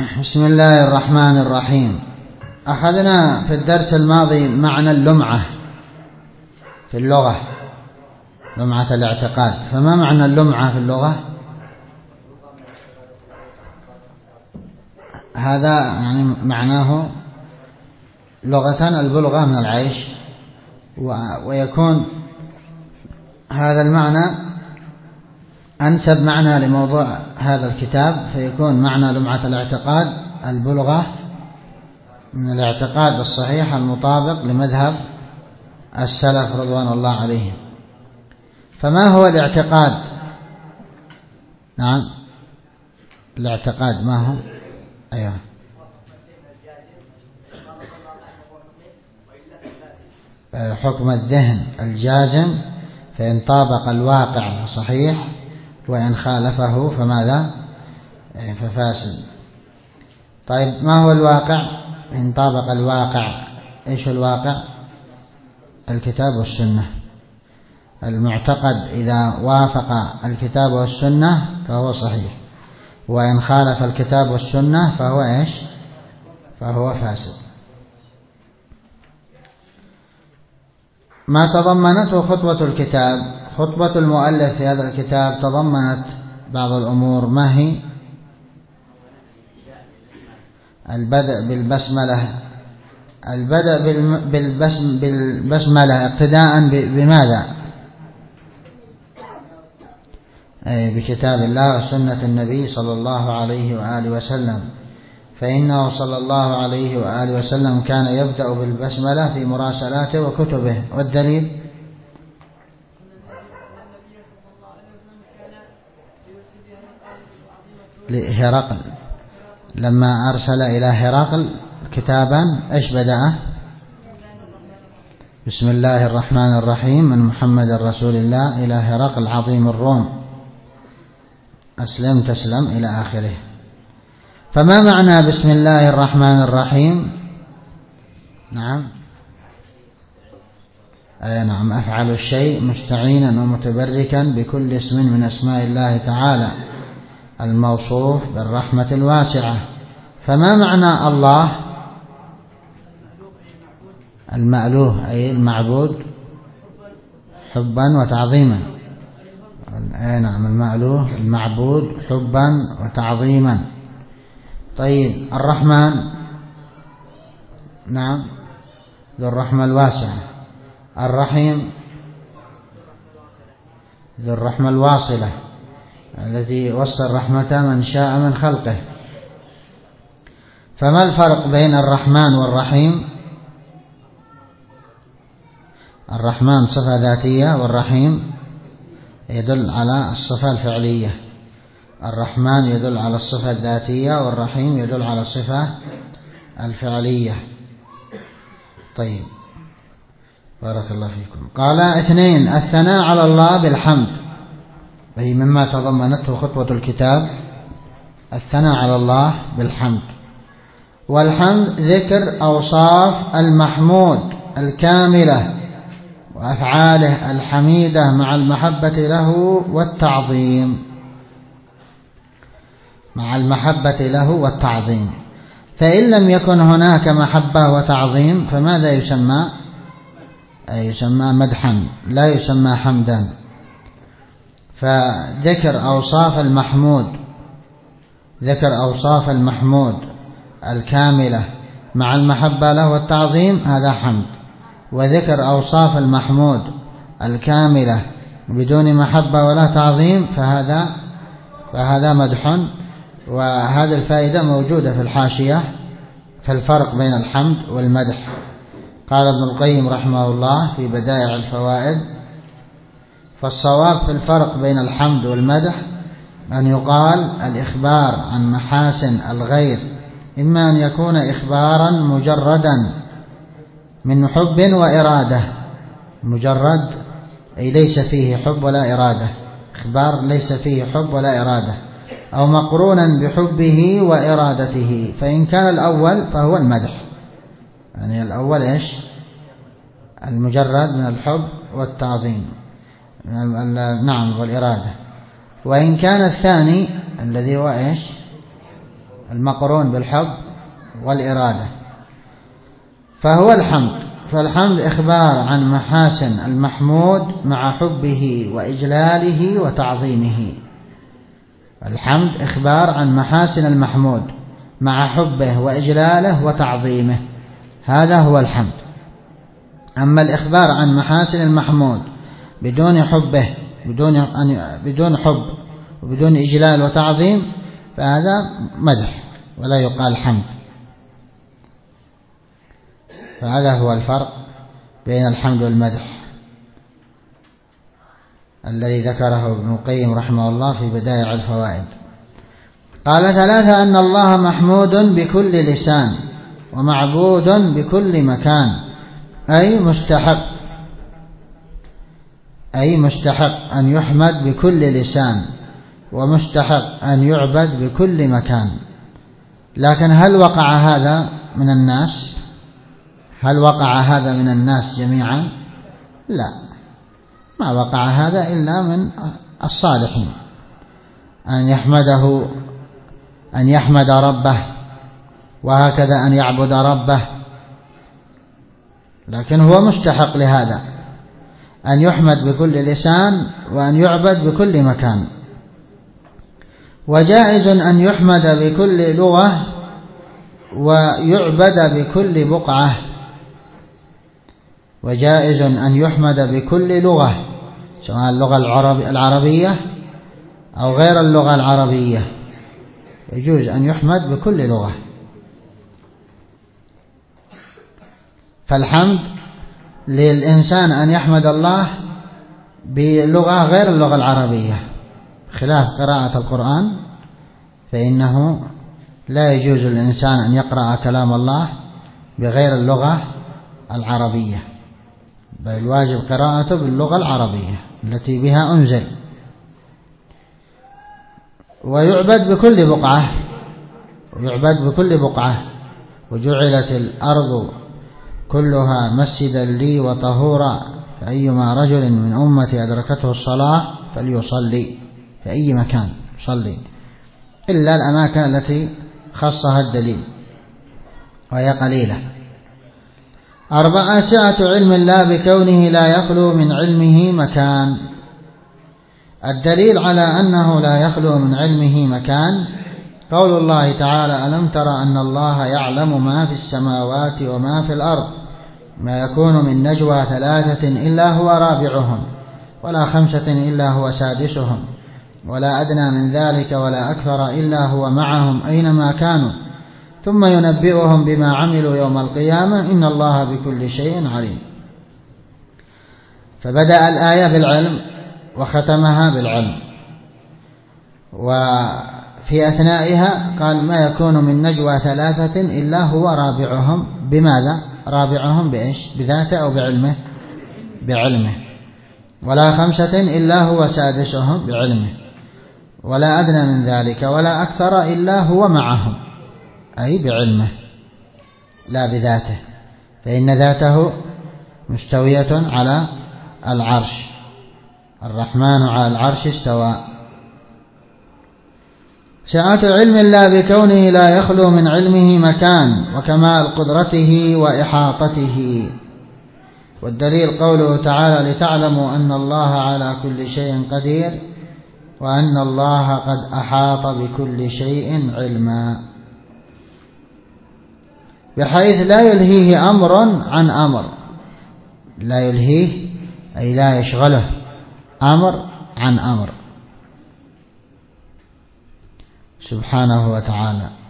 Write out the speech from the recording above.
بسم الله الرحمن الرحيم. أخذنا في الدرس الماضي معنى اللمعة في اللغة، لمعة الاعتقاد. فما معنى اللمعة في اللغة؟ هذا يعني معناه لغة البلغة من العيش، ويكون هذا المعنى أنسب معنى لموضوع هذا الكتاب، فيكون معنى لمعة الاعتقاد البلغة من الاعتقاد الصحيح المطابق لمذهب السلف رضوان الله عليهم. فما هو الاعتقاد؟ نعم، الاعتقاد ما هو؟ أيوه، حكم الذهن الجازم، فإن طابق الواقع فصحيح، وإن خالفه فماذا؟ ففاسد. طيب، ما هو الواقع؟ إن طابق الواقع، إيش الواقع؟ الكتاب والسنة. المعتقد إذا وافق الكتاب والسنة فهو صحيح، وإن خالف الكتاب والسنة فهو إيش؟ فهو فاسد. ما تضمنته خطوة الكتاب، خطبة المؤلف في هذا الكتاب تضمنت بعض الأمور. ما هي؟ البدء بالبسملة. البدء بالبسملة اقتداء بماذا؟ بكتاب الله وسنة النبي صلى الله عليه وآله وسلم، فإنه صلى الله عليه وآله وسلم كان يبدأ بالبسملة في مراسلاته وكتبه. والدليل لهرقل لما أرسل إلى هرقل كتابا، إيش بدأ؟ بسم الله الرحمن الرحيم، من محمد رسول الله إلى هرقل عظيم الروم، أسلم تسلم إلى آخره. فما معنى بسم الله الرحمن الرحيم؟ نعم، نعم، أفعل الشيء مستعينا ومتبركا بكل اسم من أسماء الله تعالى الموصوف بالرحمة الواسعة. فما معنى الله؟ المألوه أي المعبود حبا وتعظيما. نعم، المألوه المعبود حبا وتعظيما. طيب، الرحمن، نعم، ذو الرحمة الواسعة. الرحيم ذو الرحمة الواصلة، الذي وصل رحمته من شاء من خلقه. فما الفرق بين الرحمن والرحيم؟ الرحمن صفة ذاتية، والرحيم يدل على الصفة الفعلية. الرحمن يدل على الصفة الذاتية، والرحيم يدل على الصفة الفعلية. طيب، بارك الله فيكم. قال 2. الثناء على الله بالحمد، أي مما تضمنته خطوة الكتاب الثناء على الله بالحمد. والحمد ذكر أوصاف المحمود الكاملة وأفعاله الحميدة مع المحبة له والتعظيم، مع المحبة له والتعظيم. فإن لم يكن هناك محبة وتعظيم فماذا يسمى؟ يسمى مدحا، لا يسمى حمدا. فذكر أوصاف المحمود، ذكر أوصاف المحمود الكاملة مع المحبة له والتعظيم، هذا حمد. وذكر أوصاف المحمود الكاملة بدون محبة ولا تعظيم فهذا مدح. وهذه الفائدة موجودة في الحاشية في الفرق بين الحمد والمدح. قال ابن القيم رحمه الله في بدائع الفوائد: فالصواب في الفرق بين الحمد والمدح أن يقال الإخبار عن محاسن الغير إما أن يكون إخبارا مجردا من حب وإرادة، مجرد أي ليس فيه حب ولا إرادة، إخبار ليس فيه حب ولا إرادة، أو مقرونا بحبه وإرادته. فإن كان الأول فهو المدح، يعني الأول إيش؟ المجرد من الحب والتعظيم، نعم، والإرادة. وإن كان الثاني الذي هو إيش؟ المقرون بالحب والإرادة، فهو الحمد. فالحمد إخبار عن محاسن المحمود مع حبه وإجلاله وتعظيمه. الحمد إخبار عن محاسن المحمود مع حبه وإجلاله وتعظيمه، هذا هو الحمد. أما الإخبار عن محاسن المحمود بدون حبه، بدون حب وبدون إجلال وتعظيم، فهذا مدح ولا يقال حمد. فهذا هو الفرق بين الحمد والمدح الذي ذكره ابن القيم رحمه الله في بدائع الفوائد. قال: 3: أن الله محمود بكل لسان ومعبود بكل مكان، أي مستحق أن يحمد بكل لسان، ومستحق أن يعبد بكل مكان. لكن هل وقع هذا من الناس؟ هل وقع هذا من الناس جميعا؟ لا، ما وقع هذا إلا من الصالحين، أن يحمد ربه، وهكذا أن يعبد ربه. لكن هو مستحق لهذا، أن يحمد بكل لسان وأن يعبد بكل مكان. وجائز أن يحمد بكل لغة ويعبد بكل بقعة. وجائز أن يحمد بكل لغة، سواء اللغة العربية أو غير اللغة العربية، يجوز أن يحمد بكل لغة. فالحمد للإنسان أن يحمد الله بلغة غير اللغة العربية، خلاف قراءة القرآن، فإنه لا يجوز للإنسان أن يقرأ كلام الله بغير اللغة العربية، بل الواجب قراءته باللغة العربية التي بها أنزل. ويعبد بكل بقعة، وجعلت الأرض كلها مسجدا لي وطهورا، فأيما رجل من أمتي أدركته الصلاة فليصلي في أي مكان يصلي، إلا الأماكن التي خصها الدليل، وهي قليلة. 4: سعة علم الله بكونه لا يخلو من علمه مكان. الدليل على أنه لا يخلو من علمه مكان قول الله تعالى: ألم تر أن الله يعلم ما في السماوات وما في الأرض، ما يكون من نجوى 3 إلا هو رابعهم، ولا 5 إلا هو سادسهم، ولا أدنى من ذلك ولا أكثر إلا هو معهم أينما كانوا، ثم ينبئهم بما عملوا يوم القيامة، إن الله بكل شيء عليم. فبدأ الآية بالعلم وختمها بالعلم، وفي أثنائها قال: ما يكون من نجوى 3 إلا هو رابعهم. بماذا؟ رابعهم بإيش؟ بذاته أو بعلمه؟ بعلمه. ولا 5 إلا هو سادسهم بعلمه، ولا أدنى من ذلك ولا أكثر إلا هو معهم، أي بعلمه لا بذاته، فإن ذاته مستوية على العرش، الرحمن على العرش استوى. سعة علم الله بكونه لا يخلو من علمه مكان، وكمال قدرته وإحاطته. والدليل قوله تعالى: لتعلموا أن الله على كل شيء قدير، وأن الله قد أحاط بكل شيء علما، بحيث لا يلهيه أمر عن أمر. لا يلهيه أي لا يشغله أمر عن أمر سبحانه وتعالى.